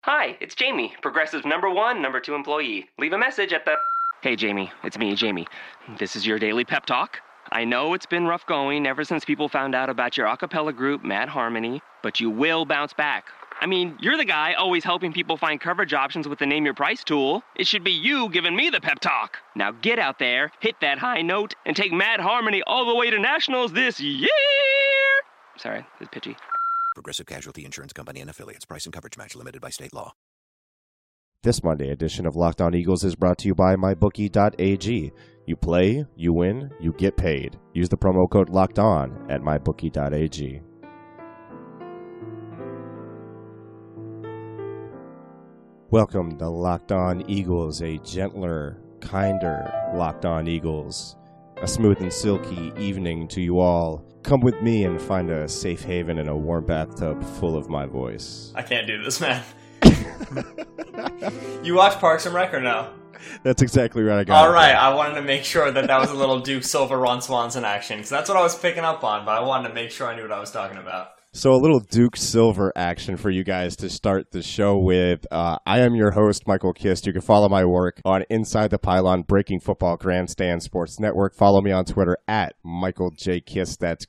Hi, it's Jamie, Progressive's number 2 employee. Leave a message at the... Hey, Jamie, it's me, Jamie. This is your daily pep talk. I know it's been rough going ever since people found out about your a cappella group, Mad Harmony, but you will bounce back. I mean, you're the guy always helping people find coverage options with the Name Your Price tool. It should be you giving me the pep talk. Now get out there, hit that high note, and take Mad Harmony all the way to nationals this year! Sorry, it's pitchy. Progressive Casualty Insurance Company and Affiliates. Price and coverage match limited by state law. This Monday edition of Locked On Eagles is brought to you by MyBookie.ag. You play, you win, you get paid. Use the promo code LOCKEDON at MyBookie.ag. Welcome to Locked On Eagles, a gentler, kinder Locked On Eagles. A smooth and silky evening to you all. Come with me and find a safe haven in a warm bathtub full of my voice. I can't do this, man. You watch Parks and Rec or no? That's exactly right. I got All right, I wanted to make sure that was a little Duke Silver Ron Swanson action, because that's what I was picking up on, but I wanted to make sure I knew what I was talking about. So a little Duke Silver action for you guys to start the show with. I am your host, Michael Kist. You can follow my work on Inside the Pylon, Breaking Football, Grandstand Sports Network. Follow me on Twitter at Michael J. Kist. That's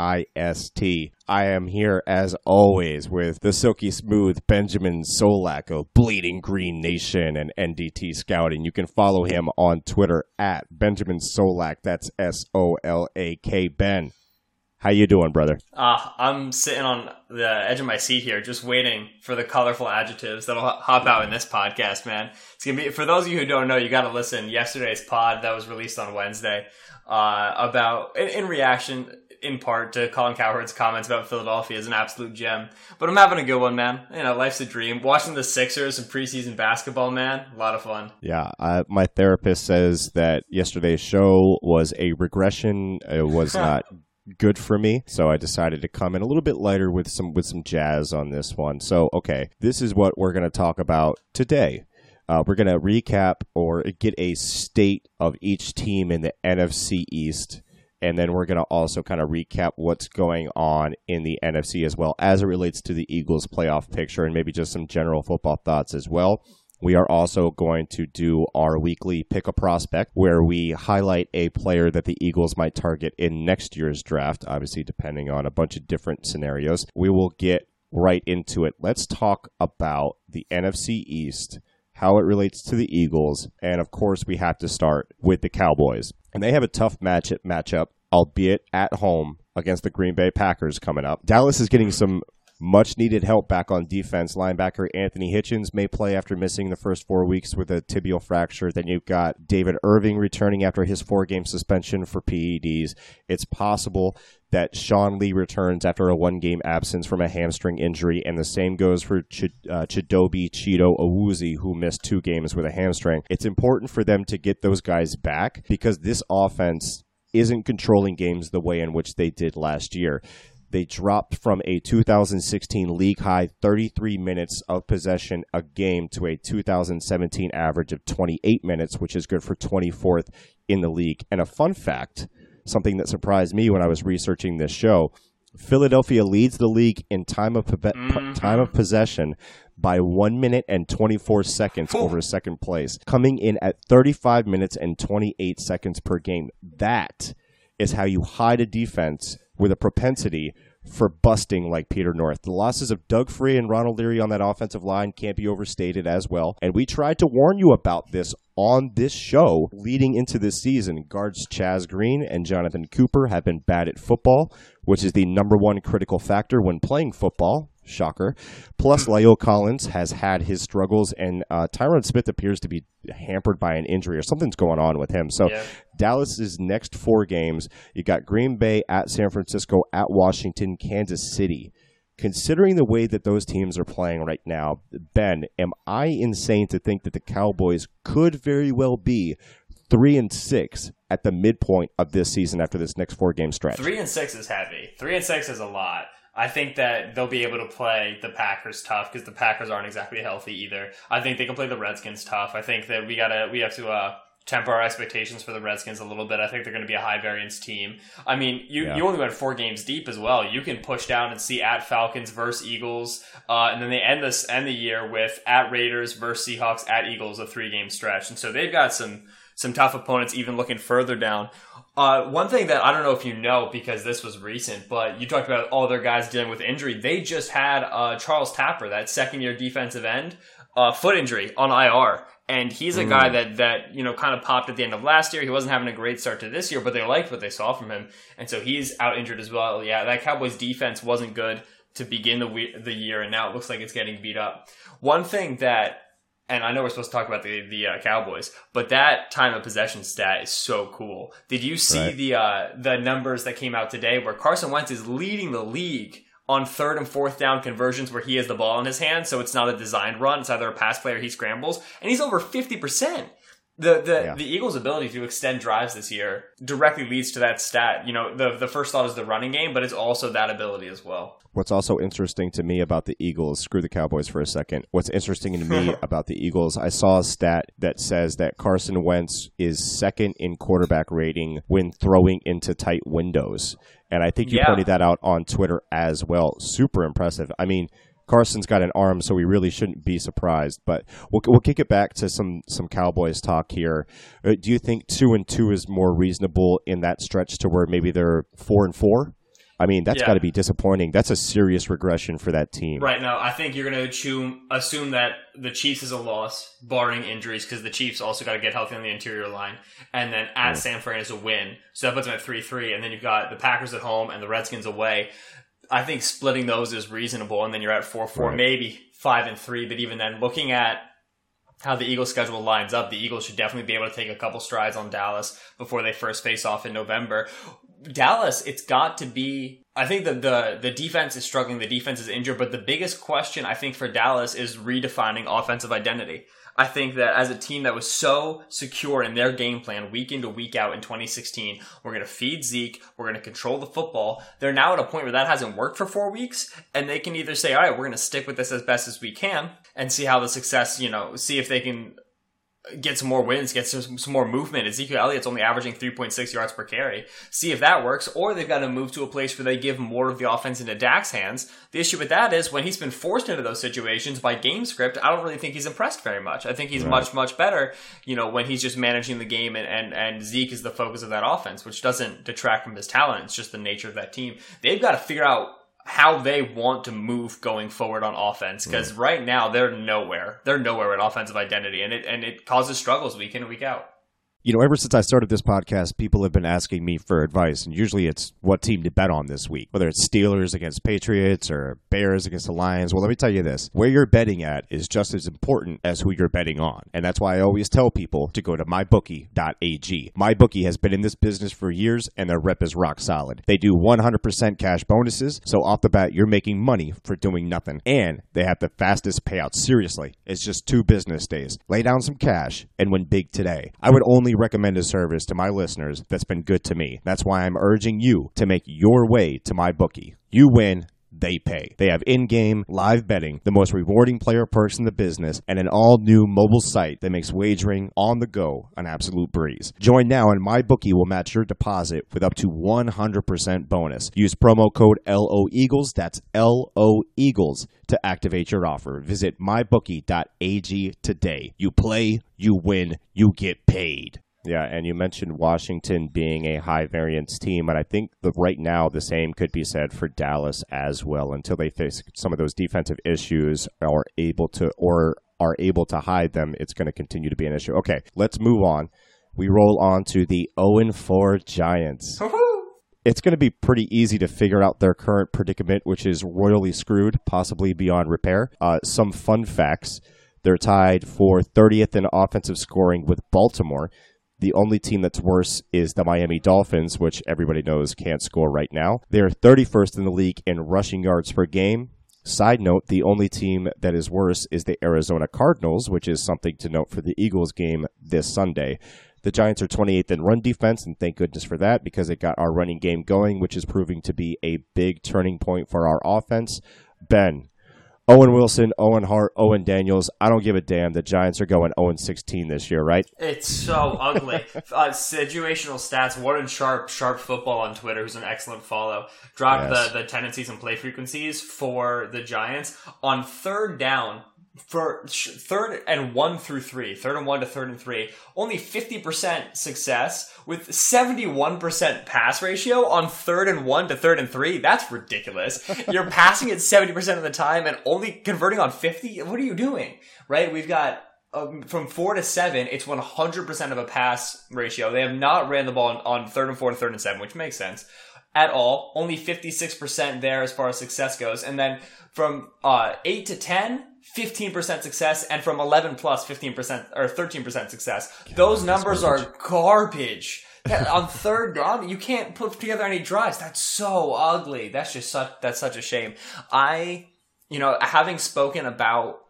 Kist. I am here, as always, with the silky smooth Benjamin Solak of Bleeding Green Nation and NDT Scouting. You can follow him on Twitter at Benjamin Solak. That's Solak. Ben. How you doing, brother? I'm sitting on the edge of my seat here, just waiting for the colorful adjectives that'll hop out in this podcast, man. It's gonna be, for those of you who don't know, you got to listen. Yesterday's pod that was released on Wednesday, about in reaction, in part, to Colin Cowherd's comments about Philadelphia is an absolute gem. But I'm having a good one, man. You know, life's a dream. Watching the Sixers in preseason basketball, man, a lot of fun. Yeah, my therapist says that yesterday's show was a regression. It was not good for me, so I decided to come in a little bit lighter with some jazz on this one. So, okay, this is what we're going to talk about today. We're going to recap or get a state of each team in the NFC East, and then we're going to also kind of recap what's going on in the NFC as well as it relates to the Eagles playoff picture and maybe just some general football thoughts as well. We are also going to do our weekly Pick a Prospect, where we highlight a player that the Eagles might target in next year's draft, obviously depending on a bunch of different scenarios. We will get right into it. Let's talk about the NFC East, how it relates to the Eagles, and of course we have to start with the Cowboys. And they have a tough matchup, albeit at home, against the Green Bay Packers coming up. Dallas is getting some much-needed help back on defense. Linebacker Anthony Hitchens may play after missing the first 4 weeks with a tibial fracture. Then you've got David Irving returning after his 4-game suspension for PEDs. It's possible that Sean Lee returns after a 1-game absence from a hamstring injury, and the same goes for Chidobe Cheeto Awuzie, who missed 2 games with a hamstring. It's important for them to get those guys back because this offense isn't controlling games the way in which they did last year. They dropped from a 2016 league-high 33 minutes of possession a game to a 2017 average of 28 minutes, which is good for 24th in the league. And a fun fact, something that surprised me when I was researching this show, Philadelphia leads the league in time of possession by 1 minute and 24 seconds over second place, coming in at 35 minutes and 28 seconds per game. That is how you hide a defense with a propensity for busting like Peter North. The losses of Doug Free and Ronald Leary on that offensive line can't be overstated as well. And we tried to warn you about this on this show leading into this season. Guards Chaz Green and Jonathan Cooper have been bad at football, which is the number one critical factor when playing football. Shocker. Plus, La'el Collins has had his struggles, and Tyron Smith appears to be hampered by an injury or something's going on with him. So, yeah. Dallas's next 4 games, you got Green Bay, at San Francisco, at Washington, Kansas City. Considering the way that those teams are playing right now, Ben, am I insane to think that the Cowboys could very well be 3-6 at the midpoint of this season after this next 4-game stretch? 3-6 is heavy. 3-6 is a lot. I think that they'll be able to play the Packers tough because the Packers aren't exactly healthy either. I think they can play the Redskins tough. I think that we have to temper our expectations for the Redskins a little bit. I think they're going to be a high variance team. I mean, you only went 4 games deep as well. You can push down and see at Falcons versus Eagles, and then they end the year with at Raiders versus Seahawks, at Eagles, a 3-game stretch. And so they've got some tough opponents even looking further down. One thing that I don't know if you know, because this was recent, but you talked about all their guys dealing with injury. They just had Charles Tapper, that second-year defensive end, foot injury on IR. And he's a guy that kind of popped at the end of last year. He wasn't having a great start to this year, but they liked what they saw from him. And so he's out injured as well. Yeah, that Cowboys defense wasn't good to begin the year, and now it looks like it's getting beat up. One thing that, and I know we're supposed to talk about the Cowboys, but that time of possession stat is so cool. Did you see the numbers that came out today where Carson Wentz is leading the league on 3rd and 4th down conversions where he has the ball in his hand, so it's not a designed run, it's either a pass play or he scrambles, and he's over 50%. The Eagles' ability to extend drives this year directly leads to that stat. The first thought is the running game, but it's also that ability as well. What's also interesting to me about the Eagles, screw the Cowboys for a second. What's interesting to me about the Eagles, I saw a stat that says that Carson Wentz is 2nd in quarterback rating when throwing into tight windows. And I think you pointed that out on Twitter as well. Super impressive. I mean, Carson's got an arm, so we really shouldn't be surprised. But we'll kick it back to some Cowboys talk here. Do you think 2-2 is more reasonable in that stretch to where maybe they're 4-4? I mean, that's got to be disappointing. That's a serious regression for that team. Right now, I think you're going to assume that the Chiefs is a loss, barring injuries, because the Chiefs also got to get healthy on the interior line. And then at San Fran is a win. So that puts them at 3-3. And then you've got the Packers at home and the Redskins away. I think splitting those is reasonable. And then you're at 4-4, maybe 5-3. But even then, looking at how the Eagles' schedule lines up, the Eagles should definitely be able to take a couple strides on Dallas before they first face off in November. Dallas, it's got to be, I think the defense is struggling, the defense is injured, but the biggest question I think for Dallas is redefining offensive identity. I think that as a team that was so secure in their game plan week in to week out in 2016, we're going to feed Zeke, we're going to control the football. They're now at a point where that hasn't worked for 4 weeks, and they can either say, all right, we're going to stick with this as best as we can and see how the success, see if they can get some more wins, get some more movement. Ezekiel Elliott's only averaging 3.6 yards per carry. See if that works, or they've got to move to a place where they give more of the offense into Dak's hands. The issue with that is when he's been forced into those situations by game script, I don't really think he's impressed very much. I think he's much, much better, when he's just managing the game and Zeke is the focus of that offense, which doesn't detract from his talent. It's just the nature of that team. They've got to figure out how they want to move going forward on offense, because right now they're nowhere. They're nowhere with offensive identity, and it causes struggles week in and week out. Ever since I started this podcast, people have been asking me for advice, and usually it's what team to bet on this week, whether it's Steelers against Patriots or Bears against the Lions. Well, let me tell you this. Where you're betting at is just as important as who you're betting on, and that's why I always tell people to go to mybookie.ag. MyBookie has been in this business for years, and their rep is rock solid. They do 100% cash bonuses, so off the bat, you're making money for doing nothing, and they have the fastest payouts. Seriously, it's just 2 business days. Lay down some cash and win big today. I would only recommend a service to my listeners that's been good to me. That's why I'm urging you to make your way to MyBookie. You win, they pay. They have in-game live betting, the most rewarding player perks in the business, and an all-new mobile site that makes wagering on the go an absolute breeze. Join now and MyBookie will match your deposit with up to 100% bonus. Use promo code LOEagles, that's LOEagles, to activate your offer. Visit mybookie.ag today. You play, you win, you get paid. Yeah, and you mentioned Washington being a high variance team, and I think that right now the same could be said for Dallas as well. Until they face some of those defensive issues or are able to hide them, it's going to continue to be an issue. Okay, let's move on. We roll on to the 0-4 Giants. It's going to be pretty easy to figure out their current predicament, which is royally screwed, possibly beyond repair. Some fun facts. They're tied for 30th in offensive scoring with Baltimore. The only team that's worse is the Miami Dolphins, which everybody knows can't score right now. They're 31st in the league in rushing yards per game. Side note, the only team that is worse is the Arizona Cardinals, which is something to note for the Eagles game this Sunday. The Giants are 28th in run defense, and thank goodness for that, because it got our running game going, which is proving to be a big turning point for our offense. Ben, Owen Wilson, Owen Hart, Owen Daniels. I don't give a damn. The Giants are going 0-16 this year, right? It's so ugly. Situational stats. Warren Sharp Football on Twitter, who's an excellent follow, dropped the tendencies and play frequencies for the Giants on third down. For third and 1 through 3, third and 1 to third and 3, only 50% success with 71% pass ratio on third and 1 to third and 3. That's ridiculous. You're passing it 70% of the time and only converting on 50? What are you doing? Right? We've got from 4 to 7, it's 100% of a pass ratio. They have not ran the ball on third and 4 to third and 7, which makes sense at all. Only 56% there as far as success goes. And then from 8 to 10, 15% success, and from 11 plus 15% or 13% success. Those numbers are garbage. On third down, you can't put together any drives. That's so ugly. That's such a shame. Having spoken about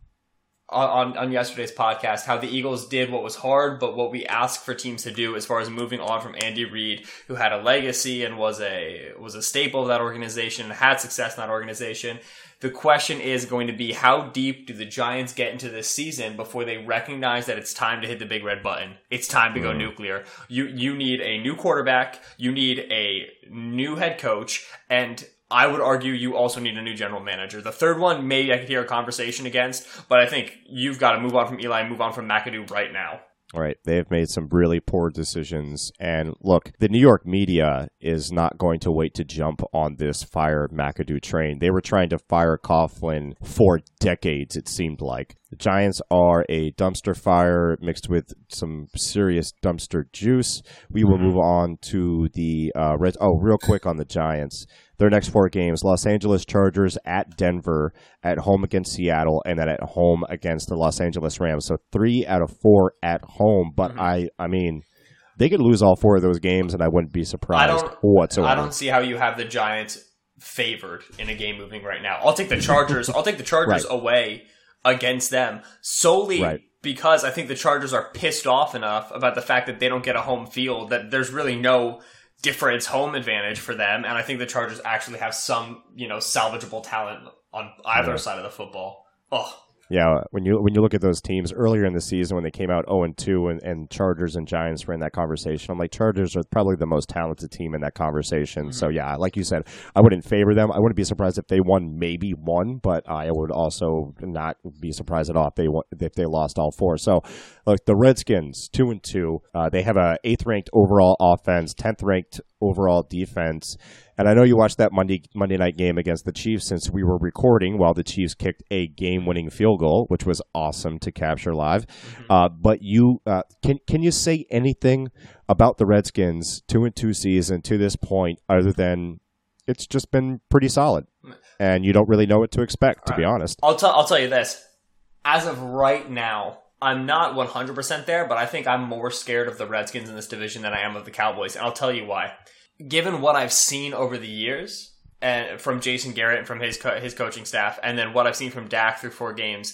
on yesterday's podcast how the Eagles did what was hard, but what we ask for teams to do as far as moving on from Andy Reid, who had a legacy and was a staple of that organization, had success in that organization. The question is going to be, how deep do the Giants get into this season before they recognize that it's time to hit the big red button? It's time to go nuclear. You need a new quarterback. You need a new head coach. And I would argue you also need a new general manager. The third one, maybe I could hear a conversation against, but I think you've got to move on from Eli and move on from McAdoo right now. All right, they have made some really poor decisions. And look, the New York media is not going to wait to jump on this fire McAdoo train. They were trying to fire Coughlin for decades, it seemed like. The Giants are a dumpster fire mixed with some serious dumpster juice. We will move on to the Reds. Oh, real quick on the Giants. Their next 4 games: Los Angeles Chargers, at Denver, at home against Seattle, and then at home against the Los Angeles Rams. So 3 out of 4 at home. But I mean, they could lose all 4 of those games, and I wouldn't be surprised whatsoever. I don't see how you have the Giants favored in a game moving right now. I'll take the Chargers. I'll take the Chargers away against them solely because I think the Chargers are pissed off enough about the fact that they don't get a home field that there's really no difference home advantage for them. And I think the Chargers actually have some, salvageable talent on either side of the football. Oh. Yeah, when you look at those teams earlier in the season when they came out 0-2 and Chargers and Giants were in that conversation, I'm like, Chargers are probably the most talented team in that conversation. Mm-hmm. So yeah, like you said, I wouldn't favor them. I wouldn't be surprised if they won maybe 1, but I would also not be surprised at all if they lost all 4. So look, the Redskins 2-2. They have a 8th ranked overall offense, 10th ranked overall defense. And I know you watched that Monday night game against the Chiefs since we were recording while the Chiefs kicked a game-winning field goal, which was awesome to capture live. Mm-hmm. But you can you say anything about the Redskins 2-2 season to this point other than it's just been pretty solid, and you don't really know what to expect, to be honest. I'll tell you this. As of right now, I'm not 100% there, but I think I'm more scared of the Redskins in this division than I am of the Cowboys, and I'll tell you why. Given what I've seen over the years, and from Jason Garrett and from his coaching staff, and then what I've seen from Dak through 4 games,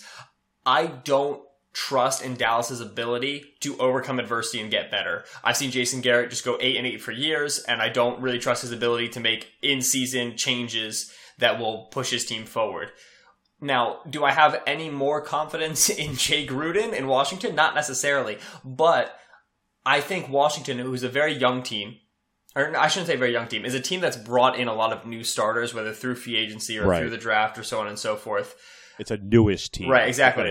I don't trust in Dallas's ability to overcome adversity and get better. I've seen Jason Garrett just go 8-8 for years, and I don't really trust his ability to make in-season changes that will push his team forward. Now, do I have any more confidence in Jay Gruden in Washington? Not necessarily, but I think Washington, who's a very young team, or I shouldn't say very young team, is a team that's brought in a lot of new starters, whether through free agency or through the draft or so on and so forth. It's a newish team. Right, exactly.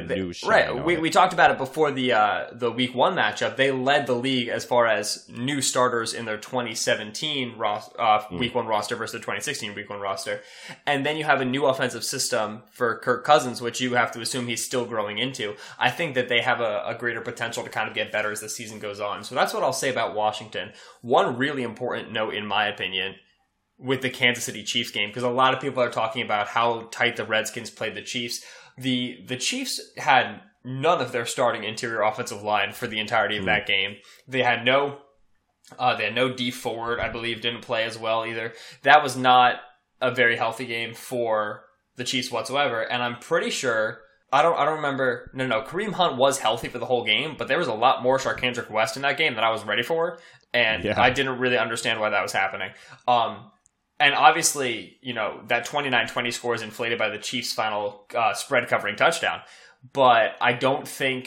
We talked about it before the week 1 matchup. They led the league as far as new starters in their 2017 week 1 roster versus the 2016 week 1 roster. And then you have a new offensive system for Kirk Cousins, which you have to assume he's still growing into. I think that they have a greater potential to kind of get better as the season goes on. So that's what I'll say about Washington. One really important note, in my opinion, with the Kansas City Chiefs game, because a lot of people are talking about how tight the Redskins played the Chiefs. The Chiefs had none of their starting interior offensive line for the entirety of that game. They had no D forward, I believe, didn't play as well either. That was not a very healthy game for the Chiefs whatsoever, and I'm pretty sure I don't remember. No, Kareem Hunt was healthy for the whole game, but there was a lot more Charcandrick West in that game than I was ready for, and I didn't really understand why that was happening. And obviously, that 29-20 score is inflated by the Chiefs' final spread covering touchdown. But I don't think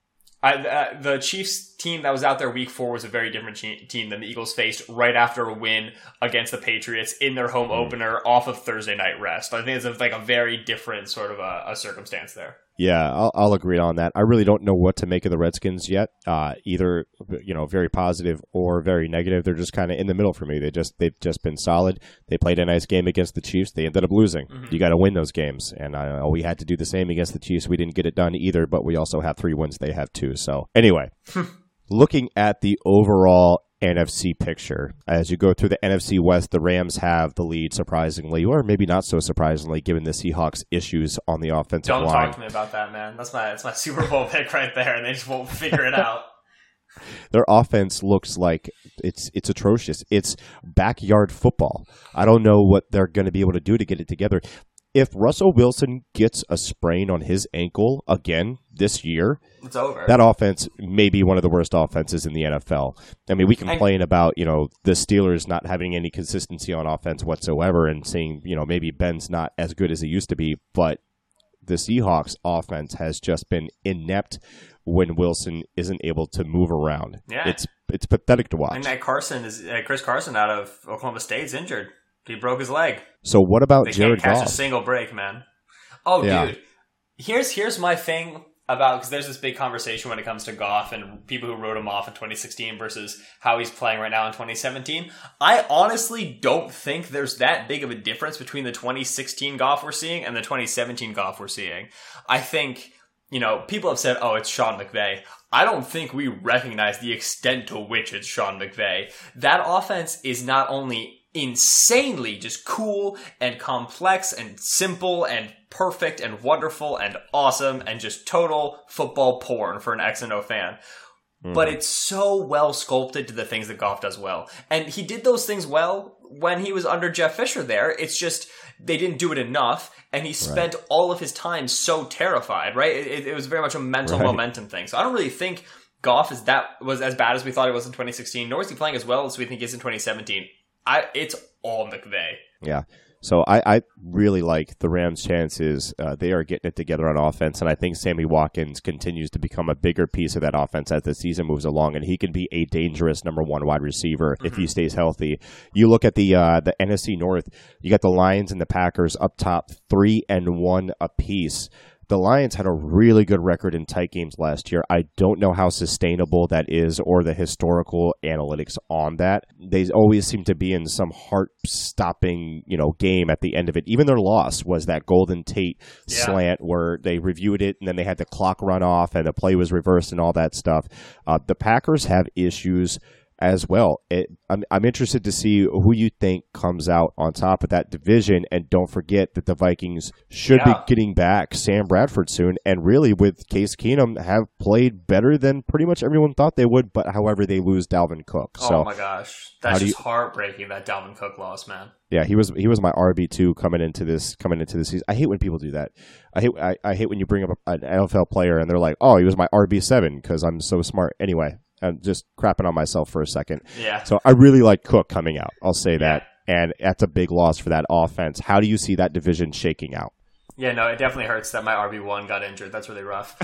the Chiefs team that was out there week 4 was a very different team than the Eagles faced right after a win against the Patriots in their home opener off of Thursday night rest. I think it's like a very different sort of a circumstance there. Yeah, I'll agree on that. I really don't know what to make of the Redskins yet. Either very positive or very negative. They're just kind of in the middle for me. They've just been solid. They played a nice game against the Chiefs. They ended up losing. Mm-hmm. You got to win those games, and we had to do the same against the Chiefs. We didn't get it done either, but we also have 3 wins. They have 2. So anyway, looking at the overall NFC picture. As you go through the NFC West, the Rams have the lead, surprisingly, or maybe not so surprisingly, given the Seahawks' issues on the offensive line. Don't talk to me about that, man. That's my Super Bowl pick right there, and they just won't figure it out. Their offense looks like it's atrocious. It's backyard football. I don't know what they're going to be able to do to get it together. If Russell Wilson gets a sprain on his ankle again this year, it's over. That offense may be one of the worst offenses in the NFL. I mean, we complain about, the Steelers not having any consistency on offense whatsoever and saying, maybe Ben's not as good as he used to be, but the Seahawks offense has just been inept when Wilson isn't able to move around. Yeah. It's pathetic to watch. And that Chris Carson out of Oklahoma State's injured. He broke his leg. So what about They Jared Goff? can't catch a single break, man. Oh, yeah. Dude. Here's my thing about, because there's this big conversation when it comes to Goff and people who wrote him off in 2016 versus how he's playing right now in 2017. I honestly don't think there's that big of a difference between the 2016 Goff we're seeing and the 2017 Goff we're seeing. I think, people have said, oh, it's Sean McVay. I don't think we recognize the extent to which it's Sean McVay. That offense is not only insanely just cool and complex and simple and perfect and wonderful and awesome and just total football porn for an X and O fan. But it's so well sculpted to the things that Goff does well. And he did those things well when he was under Jeff Fisher there. It's just they didn't do it enough, and he spent all of his time so terrified, right? It was very much a mental momentum thing. So I don't really think Goff was as bad as we thought he was in 2016, nor is he playing as well as we think he is in 2017. It's all McVay. Yeah. So I really like the Rams' chances. They are getting it together on offense, and I think Sammy Watkins continues to become a bigger piece of that offense as the season moves along, and he can be a dangerous number 1 wide receiver if he stays healthy. You look at the NFC North, you got the Lions and the Packers up top, 3-1 apiece. The Lions had a really good record in tight games last year. I don't know how sustainable that is or the historical analytics on that. They always seem to be in some heart-stopping, game at the end of it. Even their loss was that Golden Tate slant where they reviewed it and then they had the clock run off and the play was reversed and all that stuff. The Packers have issues as well. I'm interested to see who you think comes out on top of that division, and don't forget that the Vikings should be getting back Sam Bradford soon, and really with Case Keenum have played better than pretty much everyone thought they would, but however they lose Dalvin Cook. Oh my gosh. That's just heartbreaking, that Dalvin Cook loss, man. Yeah, he was my RB2 coming into this season. I hate when people do that. I hate when you bring up an NFL player and they're like, "Oh, he was my RB7 because I'm so smart." Anyway, I'm just crapping on myself for a second. Yeah. So I really like Cook coming out. I'll say that. And that's a big loss for that offense. How do you see that division shaking out? Yeah, no, it definitely hurts that my RB1 got injured. That's really rough.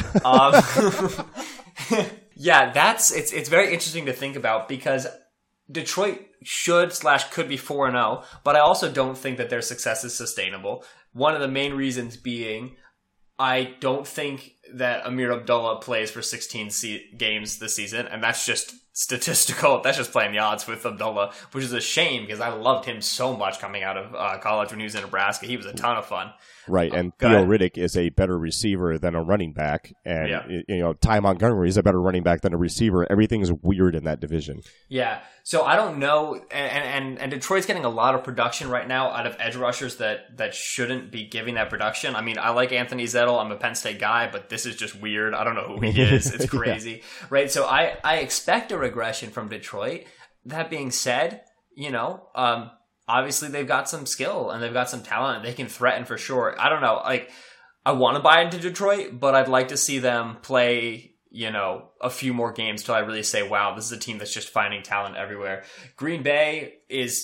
Yeah, it's very interesting to think about because Detroit could be 4-0, but I also don't think that their success is sustainable. One of the main reasons being I don't think that Amir Abdullah plays for 16 games this season, and that's just statistical. That's just playing the odds with Abdullah, which is a shame because I loved him so much coming out of college when he was in Nebraska. He was a ton of fun. Right, and Theo Riddick is a better receiver than a running back, and Ty Montgomery is a better running back than a receiver. Everything's weird in that division. Yeah, so I don't know, and Detroit's getting a lot of production right now out of edge rushers that shouldn't be giving that production. I mean, I like Anthony Zettel. I'm a Penn State guy, but this is just weird. I don't know who he is. It's crazy, right? So I expect a regression from Detroit. That being said, obviously they've got some skill and they've got some talent and they can threaten for sure. I don't know. I want to buy into Detroit, but I'd like to see them play, a few more games till I really say, wow, this is a team that's just finding talent everywhere. Green Bay is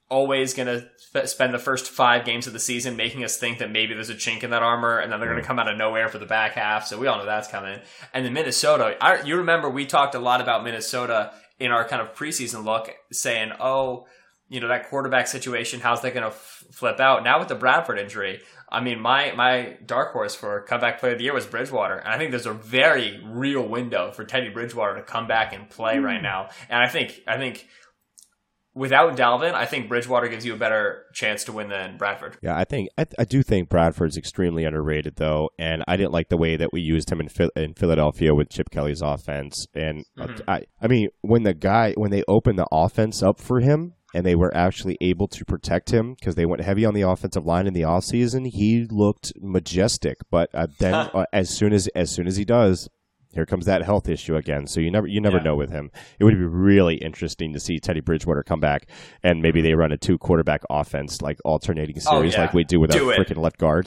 always going to spend the first 5 games of the season making us think that maybe there's a chink in that armor, and then they're going to come out of nowhere for the back half. So we all know that's coming. And then Minnesota, you remember we talked a lot about Minnesota in our kind of preseason look, saying, that quarterback situation, how's that going to flip out? Now with the Bradford injury, I mean, my dark horse for comeback player of the year was Bridgewater. And I think there's a very real window for Teddy Bridgewater to come back and play right now. And I think without Dalvin, I think Bridgewater gives you a better chance to win than Bradford. Yeah, I do think Bradford's extremely underrated, though, and I didn't like the way that we used him in Philadelphia with Chip Kelly's offense. And I mean, when they opened the offense up for him, and they were actually able to protect him because they went heavy on the offensive line in the offseason, he looked majestic. But then as soon as he does, here comes that health issue again. So you never know with him. It would be really interesting to see Teddy Bridgewater come back and maybe they run a 2-quarterback offense, like alternating series like we do with our freaking left guard.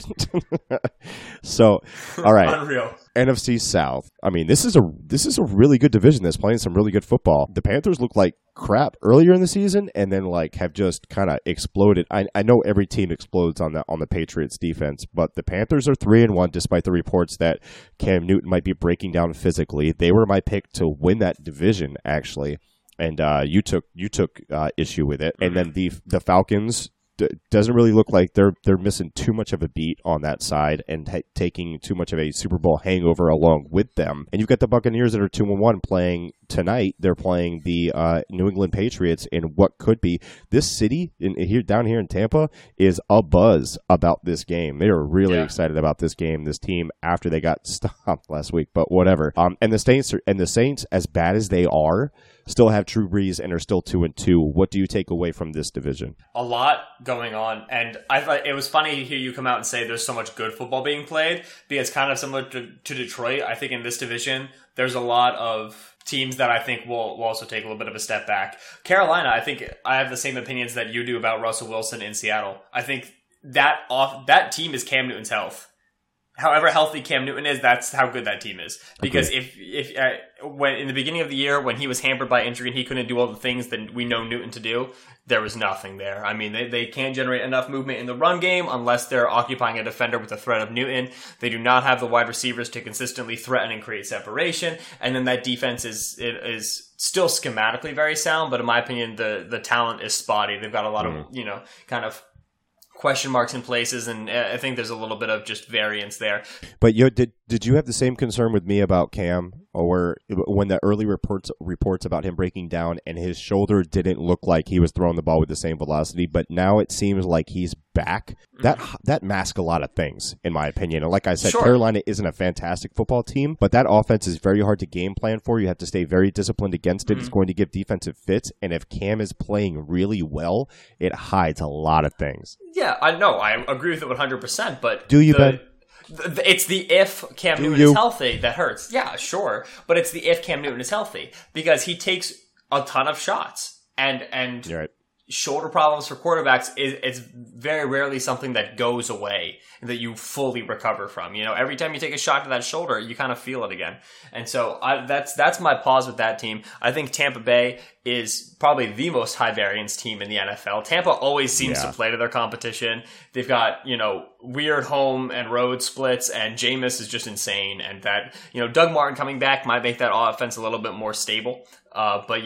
So, all right. Unreal. NFC South. I mean, this is a really good division that's playing some really good football. The Panthers look like crap earlier in the season and then have just kind of exploded. I know every team explodes on the Patriots defense, but the Panthers are 3-1 despite the reports that Cam Newton might be breaking down physically. They were my pick to win that division, actually, and you took issue with it. And then the Falcons doesn't really look like they're missing too much of a beat on that side and taking too much of a Super Bowl hangover along with them. And you've got the Buccaneers that are 2-1 playing tonight. They're playing the New England Patriots in what could be this city down here in Tampa is abuzz about this game. They are really excited about this game, this team, after they got stopped last week. But whatever. And the Saints, as bad as they are, still have Drew Brees and are still 2-2. What do you take away from this division? A lot going on, and I thought it was funny to hear you come out and say there's so much good football being played, because kind of similar to Detroit, I think in this division there's a lot of teams that I think will also take a little bit of a step back. Carolina, I think I have the same opinions that you do about Russell Wilson in Seattle. I think that team is Cam Newton's health. However healthy Cam Newton is, that's how good that team is. Because when in the beginning of the year, when he was hampered by injury and he couldn't do all the things that we know Newton to do, there was nothing there. I mean, they can't generate enough movement in the run game unless they're occupying a defender with the threat of Newton. They do not have the wide receivers to consistently threaten and create separation. And then that defense is still schematically very sound, but in my opinion, the talent is spotty. They've got a lot of, kind of question marks in places, and I think there's a little bit of just variance there. But did you have the same concern with me about Cam, or when the early reports about him breaking down and his shoulder didn't look like he was throwing the ball with the same velocity, but now it seems like he's back? That masks a lot of things, in my opinion. And like I said, Carolina isn't a fantastic football team, but that offense is very hard to game plan for. You have to stay very disciplined against it. It's going to give defensive fits, and if Cam is playing really well, it hides a lot of things. Yeah, I know. I agree with it 100%, but do you, Ben? It's the if Cam Newton is healthy that hurts. Yeah, sure. But it's the if Cam Newton is healthy, because he takes a ton of shots. And You're right. Shoulder problems for quarterbacks is very rarely something that goes away and that you fully recover from. Every time you take a shot to that shoulder, you kind of feel it again. And so that's my pause with that team. I think Tampa Bay is probably the most high variance team in the NFL. Tampa always seems to play to their competition. They've got, weird home and road splits, and Jameis is just insane. And that, Doug Martin coming back might make that offense a little bit more stable. But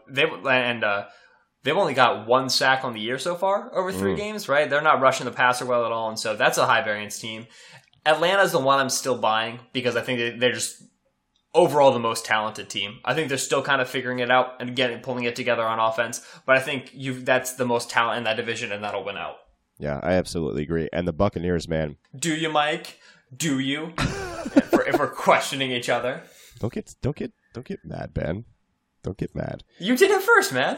they've only got 1 sack on the year so far over 3 games, right? They're not rushing the passer well at all, and so that's a high-variance team. Atlanta's the one I'm still buying, because I think they're just overall the most talented team. I think they're still kind of figuring it out and pulling it together on offense, but I think that's the most talent in that division, and that'll win out. Yeah, I absolutely agree. And the Buccaneers, man. Do you, Mike? Do you? if we're questioning each other. Don't get mad, Ben. Don't get mad. You did it first, man.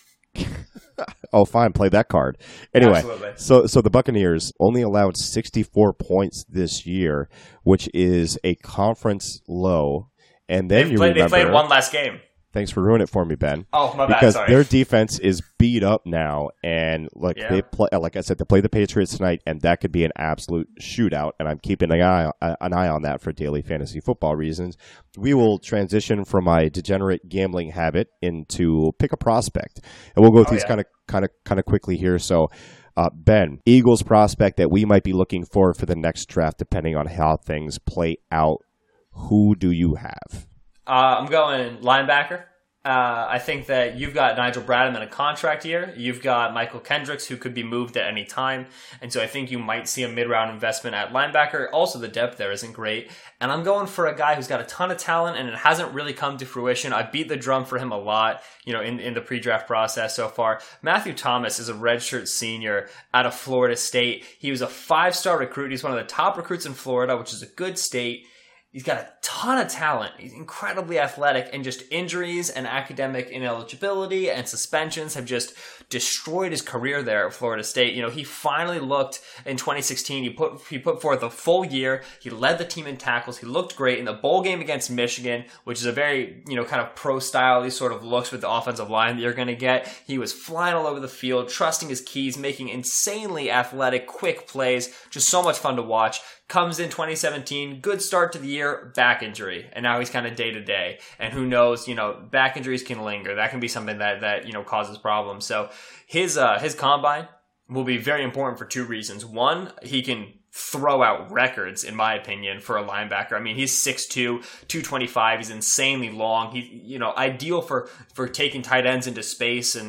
Oh, fine. Play that card. Anyway, absolutely. So the Buccaneers only allowed 64 points this year, which is a conference low. And then they played one last game. Thanks for ruining it for me, Ben. Oh, my bad. Because Sorry. their defense is beat up now, and they play. Like I said, they play the Patriots tonight, and that could be an absolute shootout. And I'm keeping an eye on that for daily fantasy football reasons. We will transition from my degenerate gambling habit into pick a prospect, and we'll go through these kind of quickly here. So, Ben, Eagles prospect that we might be looking for the next draft, depending on how things play out. Who do you have? I'm going linebacker. I think that you've got Nigel Bradham in a contract year. You've got Michael Kendricks, who could be moved at any time. And so I think you might see a mid-round investment at linebacker. Also, the depth there isn't great. And I'm going for a guy who's got a ton of talent, and it hasn't really come to fruition. I beat the drum for him a lot, in the pre-draft process so far. Matthew Thomas is a redshirt senior out of Florida State. He was a 5-star recruit. He's one of the top recruits in Florida, which is a good state. He's got a ton of talent. He's incredibly athletic, and just injuries and academic ineligibility and suspensions have just destroyed his career there at Florida State. He finally looked in 2016. He put forth a full year. He led the team in tackles. He looked great in the bowl game against Michigan, which is a very, kind of pro-style, these sort of looks with the offensive line that you're going to get. He was flying all over the field, trusting his keys, making insanely athletic, quick plays. Just so much fun to watch. Comes in 2017, good start to the year, back injury, and now he's kind of day to day. And who knows, back injuries can linger. That can be something that causes problems. So his combine will be very important for 2 reasons. One, he can throw out records, in my opinion, for a linebacker. I mean, he's 6'2", 225. He's insanely long. He's ideal for taking tight ends into space and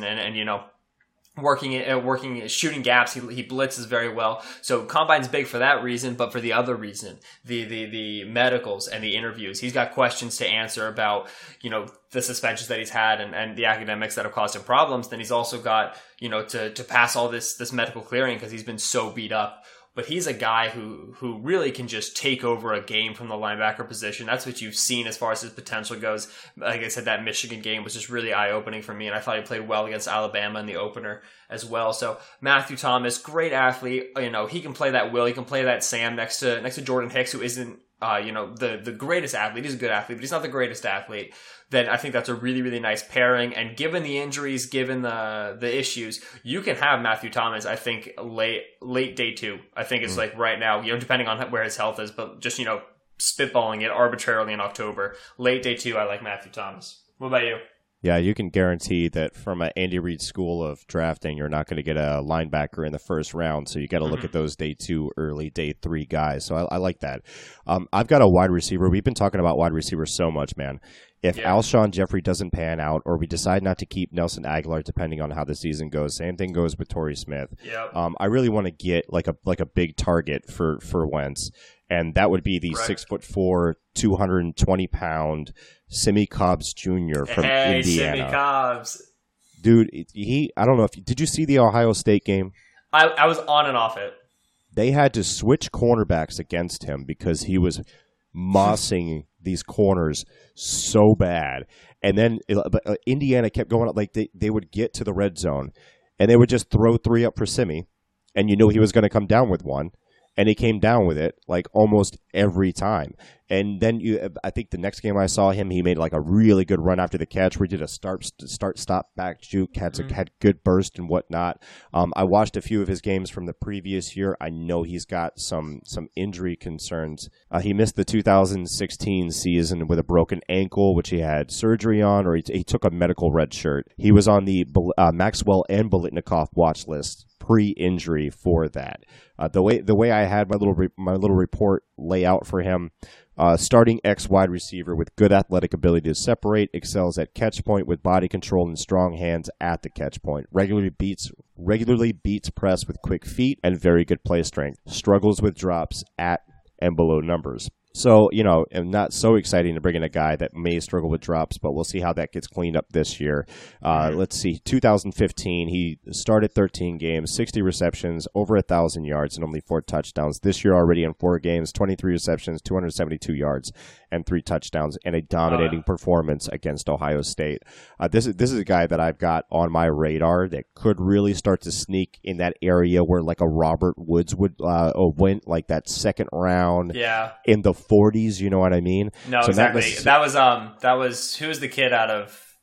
working, shooting gaps. He blitzes very well. So combine's big for that reason, but for the other reason, the medicals and the interviews, he's got questions to answer about, the suspensions that he's had and the academics that have caused him problems. Then he's also got, to pass all this medical clearing because he's been so beat up. But he's a guy who really can just take over a game from the linebacker position. That's what you've seen as far as his potential goes. Like I said, that Michigan game was just really eye-opening for me, and I thought he played well against Alabama in the opener as well. So Matthew Thomas, great athlete. He can play that Will. He can play that Sam next to Jordan Hicks, who isn't the greatest athlete. He's a good athlete, but he's not the greatest athlete. Then I think that's a really, really nice pairing. And given the injuries, given the issues, you can have Matthew Thomas, I think, late day 2. I think it's like right now, depending on where his health is, but just, spitballing it arbitrarily in October. Late day 2, I like Matthew Thomas. What about you? Yeah, you can guarantee that from an Andy Reid school of drafting, you're not going to get a linebacker in the first round. So you got to look at those day 2, early day 3 guys. So I like that. I've got a wide receiver. We've been talking about wide receivers so much, man. If Alshon Jeffrey doesn't pan out, or we decide not to keep Nelson Aguilar, depending on how the season goes, same thing goes with Torrey Smith. Yep. I really want to get like a big target for Wentz, and that would be the 6'4", 220-pound Simi Cobbs Jr. from Indiana. Simi Cobbs, dude. I don't know if did you see the Ohio State game? I was on and off it. They had to switch cornerbacks against him because he was mossing these corners so bad. And then Indiana kept going up. Like they would get to the red zone and they would just throw 3 up for Simi, and you knew he was going to come down with one, and he came down with it like almost every time. And then I think the next game I saw him, he made like a really good run after the catch where he did a start stop back juke, had good burst and whatnot. I watched a few of his games from the previous year. I know he's got some injury concerns. He missed the 2016 season with a broken ankle, which he had surgery on, or he took a medical red shirt. He was on the Maxwell and Biletnikoff watch list pre-injury for that. The way I had my little report lay out for him. Starting X wide receiver with good athletic ability to separate, excels at catch point with body control and strong hands at the catch point. Regularly beats press with quick feet and very good play strength. Struggles with drops at and below numbers. So, not so exciting to bring in a guy that may struggle with drops, but we'll see how that gets cleaned up this year. Let's see, 2015, he started 13 games, 60 receptions, over 1,000 yards, and only 4 touchdowns. This year already in 4 games, 23 receptions, 272 yards, and 3 touchdowns, and a dominating performance against Ohio State. This is a guy that I've got on my radar that could really start to sneak in that area where like a Robert Woods would went like that second round in the 40s, you know what I mean? No, so exactly. That was who was the kid out of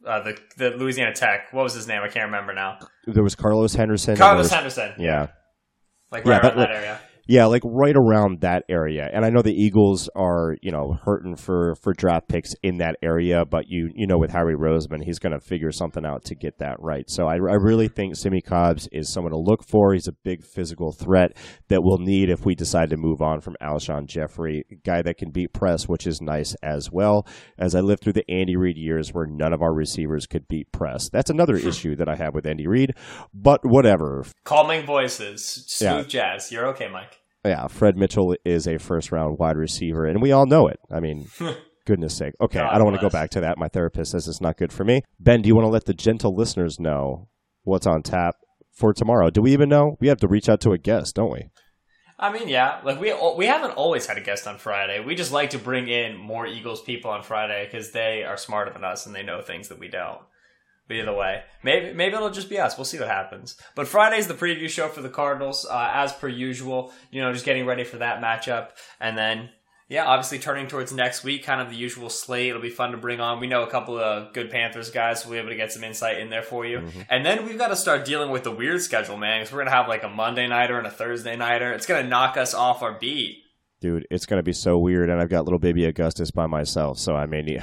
the Louisiana Tech. What was his name? I can't remember now. There was Carlos Henderson. Henderson. Yeah. Like right around that area. Yeah, like right around that area. And I know the Eagles are, hurting for draft picks in that area, but with Harry Roseman, he's going to figure something out to get that right. So I really think Simmie Cobbs is someone to look for. He's a big physical threat that we'll need if we decide to move on from Alshon Jeffrey, a guy that can beat press, which is nice as well. As I lived through the Andy Reid years where none of our receivers could beat press. That's another issue that I have with Andy Reid, but whatever. Calming voices, smooth jazz. You're okay, Mike. Yeah, Fred Mitchell is a first-round wide receiver, and we all know it. I mean, goodness sake. Okay, I don't want to go back to that. My therapist says it's not good for me. Ben, do you want to let the gentle listeners know what's on tap for tomorrow? Do we even know? We have to reach out to a guest, don't we? I mean, yeah. Like we haven't always had a guest on Friday. We just like to bring in more Eagles people on Friday because they are smarter than us and they know things that we don't. But either way, maybe it'll just be us. We'll see what happens. But Friday's the preview show for the Cardinals, as per usual. Just getting ready for that matchup. And then, obviously turning towards next week, kind of the usual slate. It'll be fun to bring on. We know a couple of good Panthers guys, so we'll be able to get some insight in there for you. Mm-hmm. And then we've got to start dealing with the weird schedule, man, because we're going to have like a Monday nighter and a Thursday nighter. It's going to knock us off our beat. Dude, it's going to be so weird, and I've got little baby Augustus by myself, so I mean,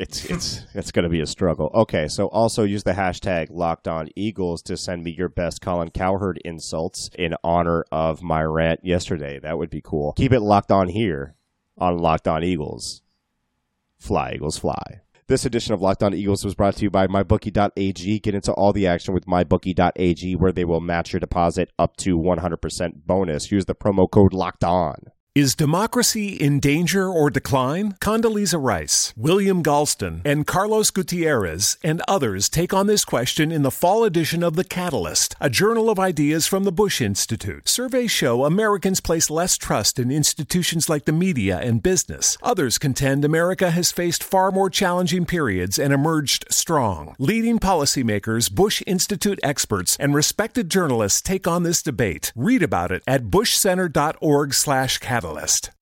it's going to be a struggle. Okay, so also use the hashtag LockedOnEagles to send me your best Colin Cowherd insults in honor of my rant yesterday. That would be cool. Keep it locked on here on Locked On Eagles. Fly, Eagles, fly. This edition of Locked On Eagles was brought to you by MyBookie.ag. Get into all the action with MyBookie.ag, where they will match your deposit up to 100% bonus. Use the promo code LOCKEDON. Is democracy in danger or decline? Condoleezza Rice, William Galston, and Carlos Gutierrez and others take on this question in the fall edition of The Catalyst, a journal of ideas from the Bush Institute. Surveys show Americans place less trust in institutions like the media and business. Others contend America has faced far more challenging periods and emerged strong. Leading policymakers, Bush Institute experts, and respected journalists take on this debate. Read about it at bushcenter.org/catalyst.